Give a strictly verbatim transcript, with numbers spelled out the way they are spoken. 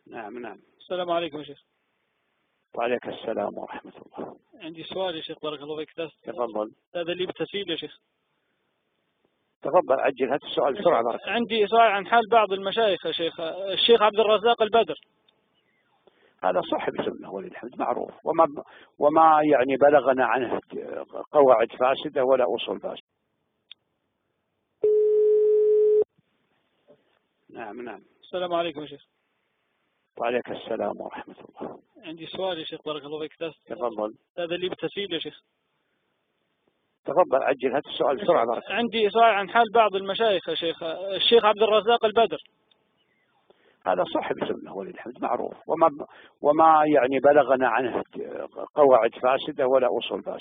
نعم نعم. السلام عليكم يا شيخ. وعليك السلام ورحمة الله. عندي سؤال يا شيخ، بارك الله فيك. تفضل. هذا لي بالتسجيل يا شيخ. تفضل عجل، هات السؤال بسرعة بارك. عندي سؤال عن حال بعض المشايخ يا شيخ. الشيخ عبد الرزاق البدر هذا صاحب سنة ولله الحمد، معروف، وما وما يعني بلغنا عنه قواعد فاسدة ولا أصول فاسدة. نعم نعم. السلام عليكم يا شيخ. وعليك السلام ورحمة الله. عندي سؤال يا شيخ، بارك الله فيك. تفضل. هذا لي بالتسجيل يا شيخ. تفضل عجل، هات السؤال بسرعة بارك. عندي سؤال عن حال بعض المشايخ يا شيخ. الشيخ عبد الرزاق البدر هذا صاحب سنة ولله الحمد، معروف، وما وما يعني بلغنا عنه قواعد فاسدة ولا أصول فاسدة.